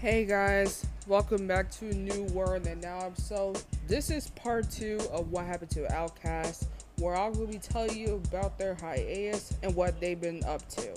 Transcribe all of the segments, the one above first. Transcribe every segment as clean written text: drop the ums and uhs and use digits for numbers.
Hey guys, welcome back to a new Word and Now episode. This is part 2 of what happened to Outkast, where I'll be telling you about their hiatus and what they've been up to.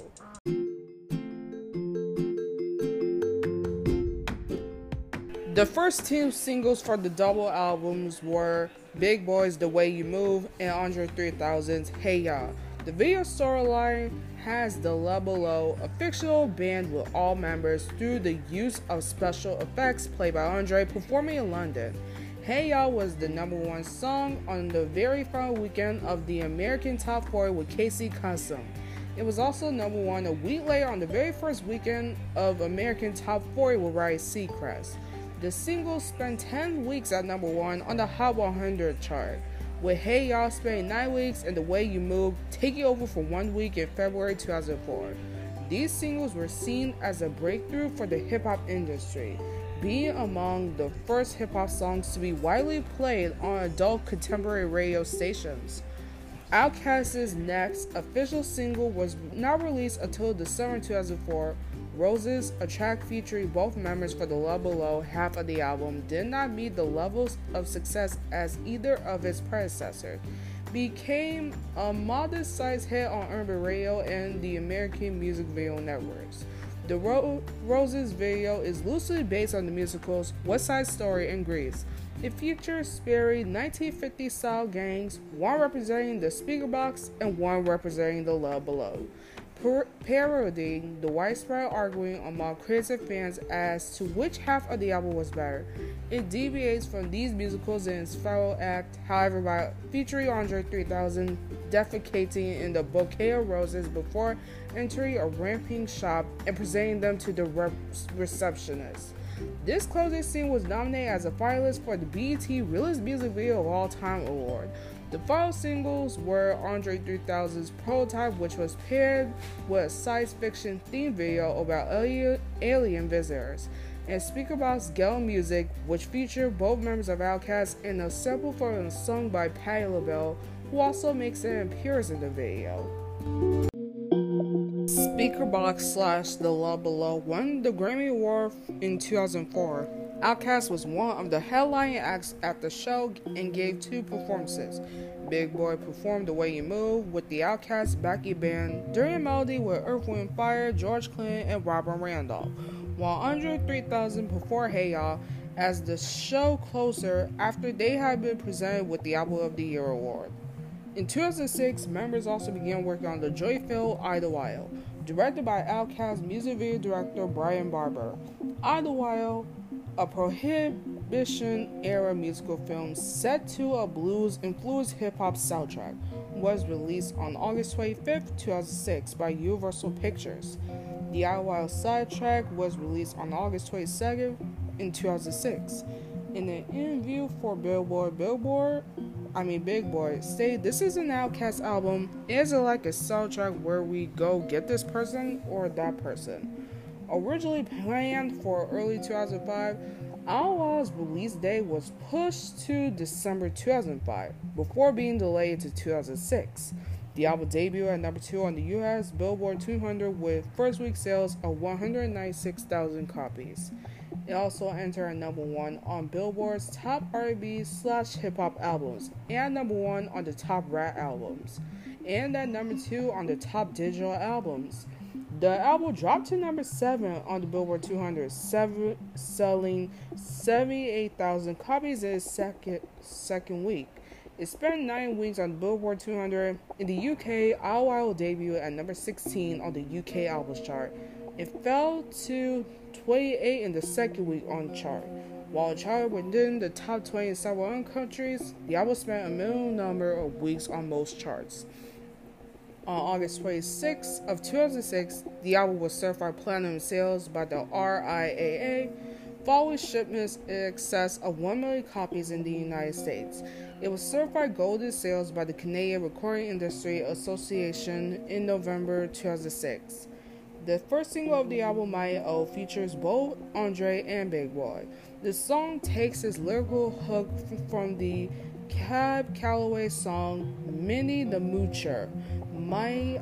The first two singles for the double albums were Big Boy's The Way You Move and Andre 3000's Hey Ya. The video storyline has the Love Below, a fictional band with all members, through the use of special effects played by Andre, performing in London. Hey Ya was the number one song on the very final weekend of the American Top 40 with Casey Kasem. It was also number one a week later on the very first weekend of American Top 40 with Ryan Seacrest. The single spent 10 weeks at number one on the Hot 100 chart, with Hey Ya spending 9 weeks and The Way You Move taking over for 1 week in February 2004. These singles were seen as a breakthrough for the hip-hop industry, being among the first hip-hop songs to be widely played on adult contemporary radio stations. Outkast's next official single was not released until December 2004. Roses, a track featuring both members for the Love Below half of the album, did not meet the levels of success as either of its predecessors. Became a modest-sized hit on urban radio and the American music video networks. The Roses video is loosely based on the musicals West Side Story and Grease. It features Sperry 1950s-style gangs, one representing the speaker box and one representing the Love Below, parodying the widespread arguing among critics and fans as to which half of the album was better. It deviates from these musicals in its final act, however, by featuring Andre 3000 defecating in the bouquet of roses before entering a ramping shop and presenting them to the receptionist. This closing scene was nominated as a finalist for the BET Realest Music Video of All Time award. The final singles were Andre 3000's Prototype, which was paired with a science fiction themed video about alien visitors, and Speakerbox Ghetto Music, which featured both members of Outkast and a sample from a song by Patti LaBelle, who also makes an appearance in the video. Speakerbox / The Love Below won the Grammy Award in 2004. Outkast was one of the headlining acts at the show and gave 2 performances. Big Boy performed The Way You Move with the Outkast backing band during a melody with Earth, Wind & Fire, George Clinton, and Robert Randolph, while Andre 3000 performed Hey Ya as the show closer after they had been presented with the Album of the Year award. In 2006, members also began working on the joy-filled Idlewild, directed by Outkast music video director Brian Barber. Idlewild, a Prohibition-era musical film set to a blues-influenced hip-hop soundtrack, was released on August 25, 2006 by Universal Pictures. The Idlewild soundtrack was released on August 22nd in 2006. In an interview for Big Boy stated, "This is an Outkast album. Is it like a soundtrack where we go get this person or that person?" Originally planned for early 2005, Idlewild's release date was pushed to December 2005, before being delayed to 2006. The album debuted at number 2 on the US Billboard 200 with first week sales of 196,000 copies. It also entered at number 1 on Billboard's top R&B/hip-hop albums, and number 1 on the top rap albums, and at number 2 on the top digital albums. The album dropped to number 7 on the Billboard 200, selling 78,000 copies in its second week. It spent 9 weeks on the Billboard 200. In the UK, Idlewild debuted at number 16 on the UK albums chart. It fell to 28 in the second week on the chart. While it charted within the top 20 in several other countries, the album spent a minimum number of weeks on most charts. On August 26 of 2006, the album was certified platinum sales by the RIAA, following shipments in excess of 1 million copies in the United States. It was certified gold in sales by the Canadian Recording Industry Association in November 2006. The first single of the album, My O, features both Andre and Big Boy. The song takes its lyrical hook from the Cab Calloway's song Minnie the Moocher, My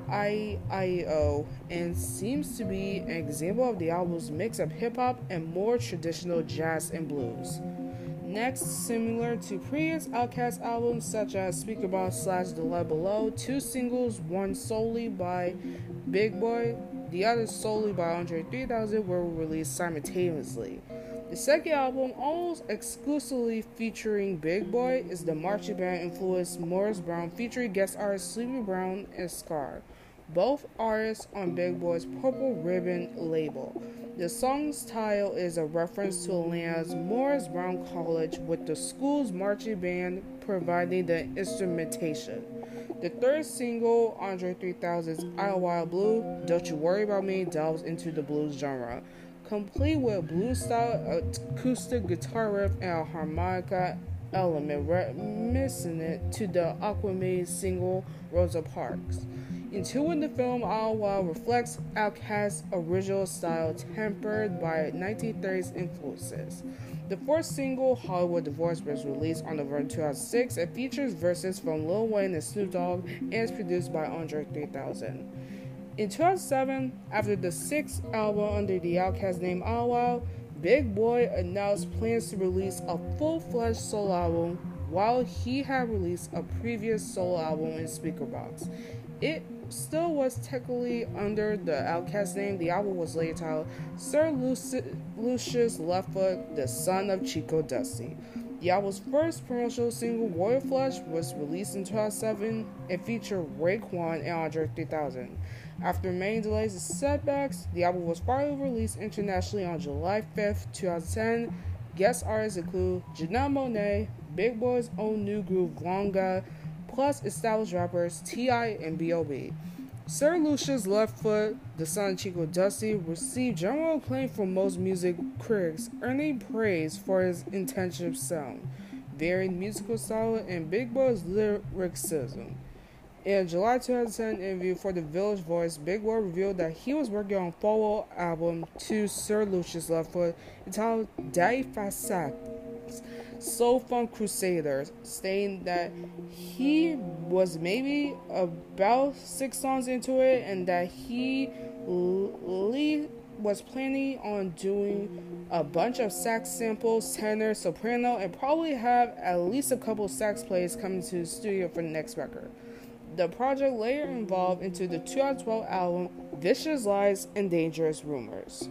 I.O., and seems to be an example of the album's mix of hip-hop and more traditional jazz and blues. Next, similar to previous Outkast albums such as Speakerbox / The Level Below, two singles, one solely by Big Boi, the other solely by Andre 3000, were released simultaneously. The second album, almost exclusively featuring Big Boi, is the marching band influenced Morris Brown featuring guest artists Sleepy Brown and Scar, both artists on Big Boi's Purple Ribbon label. The song's title is a reference to Atlanta's Morris Brown College, with the school's marching band providing the instrumentation. The third single, Andre 3000's Idle Wild Blue, Don't You Worry About Me, delves into the blues genre, complete with blues-style acoustic guitar riff and a harmonica element reminiscent to the Aquaman single Rosa Parks. Until when the film Idle Wild reflects Outkast's original style tempered by 1930s influences. The fourth single, Hollywood Divorce, was released on November 2006 and features verses from Lil Wayne and Snoop Dogg and is produced by Andre 3000. In 2007, after the sixth album under the Outkast name Idle Wild, Big Boi announced plans to release a full-fledged solo album while he had released a previous solo album in Speakerbox. It still was technically under the Outkast name. The album was later titled Sir Lucius Leftfoot, the Son of Chico Dusty. The album's first promotional single, Royal Flush, was released in 2007 and featured Raekwon and Andre 3000. After many delays and setbacks, the album was finally released internationally on July 5th, 2010. Guest artists include Janelle Monáe, Big Boi's own new group Vonga, plus established rappers T.I. and B.O.B. Sir Lucius Leftfoot, the Son of Chico Dusty, received general acclaim from most music critics, earning praise for his intensive sound, varied musical style, and Big Boi's lyricism. In a July 2010 interview for The Village Voice, Big Boi revealed that he was working on a follow-up album to Sir Lucius Leftfoot entitled Daddy Fat Sack, Soul Funk Crusaders, stating that he was maybe about 6 songs into it and that he was planning on doing a bunch of sax samples, tenor, soprano, and probably have at least a couple sax plays coming to the studio for the next record. The project later evolved into the 2012 album Vicious Lies and Dangerous Rumors.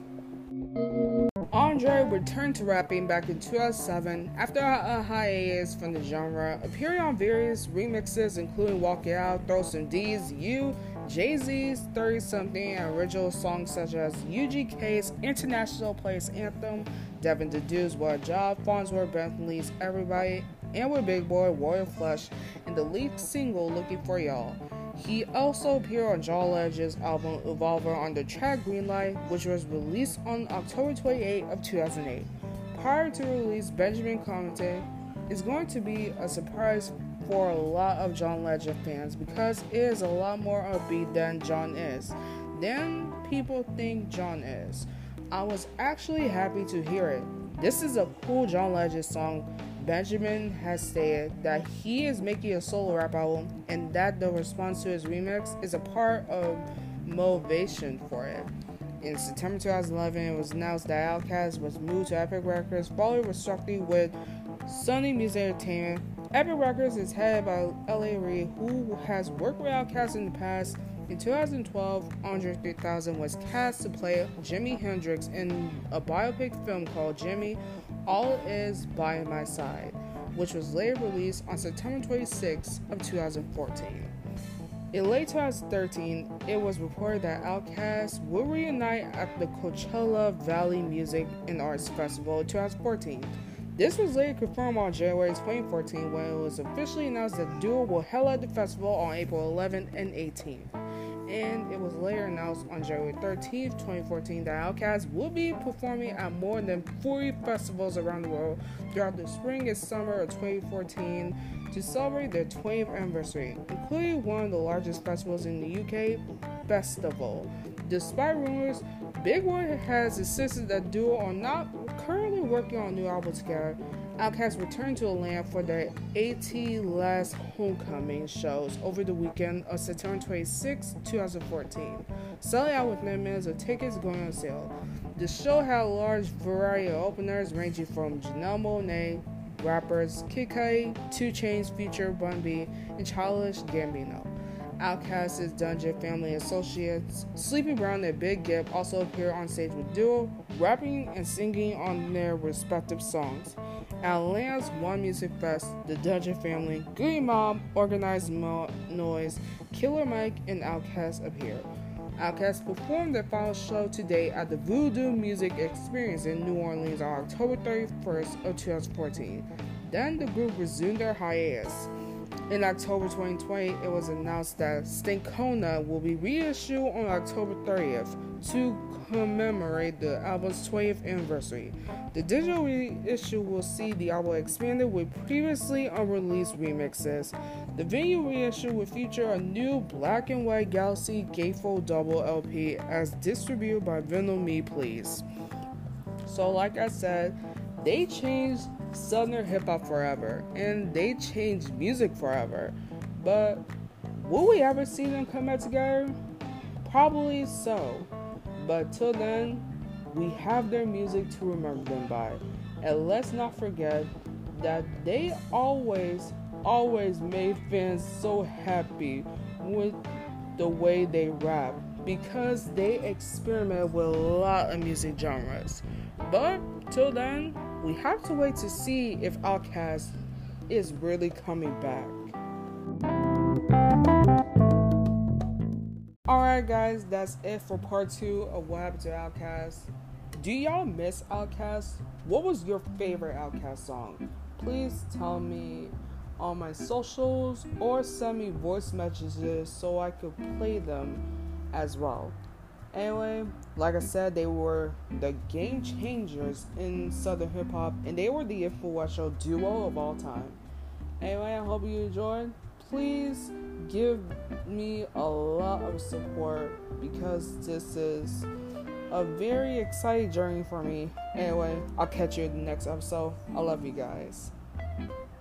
Andre returned to rapping back in 2007 after a hiatus from the genre, appearing on various remixes including Walk It Out, Throw Some D's, You, Jay-Z's 30-something, and original songs such as UGK's International Players Anthem, Devin Dedue's What a Job, Farnsworth Bentley's Everybody, and with Big Boi, Royal Flush, and the lead single Looking For Y'all. He also appeared on John Legend's album Evolver on the track Greenlight, which was released on October 28 of 2008. Prior to release, Benjamin commented, "It's going to be a surprise for a lot of John Legend fans because it is a lot more upbeat than John is, than people think John is. I was actually happy to hear it. This is a cool John Legend song." Benjamin has stated that he is making a solo rap album and that the response to his remix is a part of motivation for it. In September 2011, it was announced that Outkast was moved to Epic Records following restructuring with Sony Music Entertainment. Epic Records is headed by L.A. Reid, who has worked with Outkast in the past. In 2012, Andre 3000 was cast to play Jimi Hendrix in a biopic film called Jimmy, All Is By My Side, which was later released on September 26 of 2014. In late 2013, it was reported that Outkast would reunite at the Coachella Valley Music and Arts Festival in 2014. This was later confirmed on January 2014 when it was officially announced that the duo will headline the festival on April 11th and 18th. And it was later announced on January 13th, 2014 that Outkast would be performing at more than 40 festivals around the world throughout the spring and summer of 2014 to celebrate their 20th anniversary, including one of the largest festivals in the UK, Festival. Despite rumors Big Boy has insisted that duo are not currently working on a new album together. Outkast returned to Atlanta for their AT Homecoming shows over the weekend of September 26, 2014, selling out with 9 minutes of tickets going on sale. The show had a large variety of openers ranging from Janelle Monáe, rappers Kid Cudi, 2 Chainz feature Bun B, and Childish Gambino. Outkast's Dungeon Family associates Sleepy Brown and Big Gipp also appeared on stage with duo, rapping and singing on their respective songs. At Atlanta's One Music Fest, the Dungeon Family, Goody Mob, Organized Noise, Killer Mike, and Outkast appeared. Outkast performed their final show to date at the Voodoo Music Experience in New Orleans on October 31st of 2014. Then the group resumed their hiatus. In October 2020, it was announced that Stinkona will be reissued on October 30th to commemorate the album's 20th anniversary. The digital reissue will see the album expanded with previously unreleased remixes. The vinyl reissue will feature a new black and white Galaxy Gatefold double LP as distributed by Vinyl Me Please. So like I said, they changed Southern hip hop forever, and they changed music forever. But will we ever see them come back together? Probably so. But till then, we have their music to remember them by. And let's not forget that they always made fans so happy with the way they rap, because they experimented with a lot of music genres. But till then, we have to wait to see if Outkast is really coming back. Alright guys, that's it for part 2 of what happened to Outkast. Do y'all miss Outkast? What was your favorite Outkast song? Please tell me on my socials or send me voice messages so I could play them as well. Anyway, like I said, they were the game changers in Southern hip hop, and they were the influential duo of all time. Anyway, I hope you enjoyed. Please give me a lot of support, because this is a very exciting journey for me. Anyway, I'll catch you in the next episode. I love you guys.